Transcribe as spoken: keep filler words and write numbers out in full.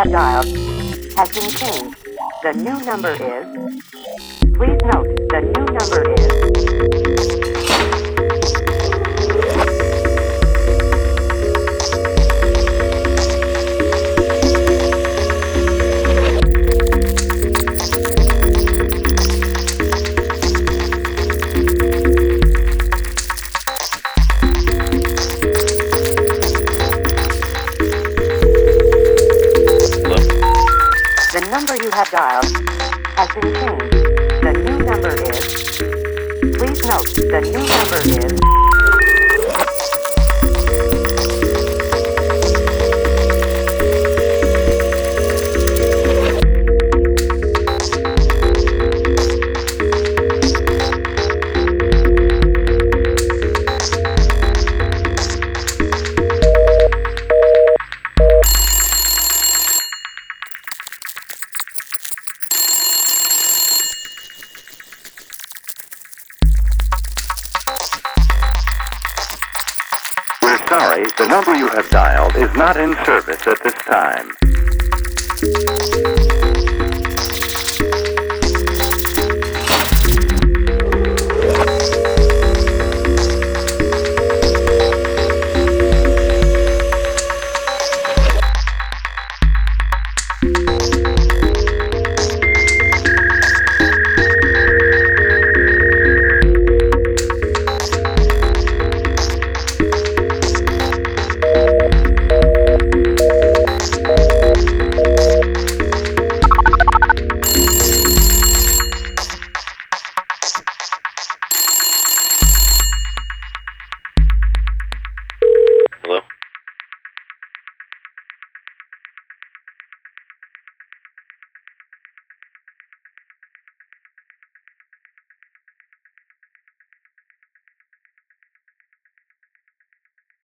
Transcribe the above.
have dialed has been changed. The new number is... Please note, the new number is... The number you have dialed has been changed. The new number is... Please note, the new number is... Sorry, the number you have dialed is not in service at this time.